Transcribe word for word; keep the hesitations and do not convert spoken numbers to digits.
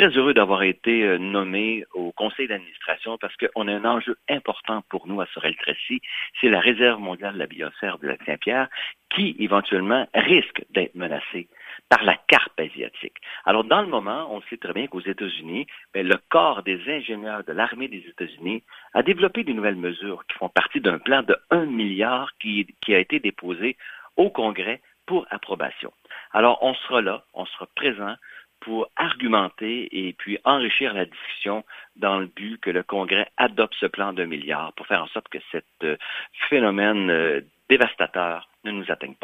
très heureux d'avoir été euh, nommé au conseil d'administration parce qu'on a un enjeu important pour nous à Sorel-Tracy, c'est la réserve mondiale de la biosphère de Lac-Saint-Pierre qui, éventuellement, risque d'être menacée par la carpe asiatique. Alors, dans le moment, on sait très bien qu'aux États-Unis, bien, le corps des ingénieurs de l'armée des États-Unis a développé des nouvelles mesures qui font partie d'un plan de un milliard qui, qui a été déposé au Congrès pour approbation. Alors, on sera là, on sera présent pour argumenter et puis enrichir la discussion dans le but que le Congrès adopte ce plan d'un milliard pour faire en sorte que ce euh, phénomène euh, dévastateur ne nous atteigne pas.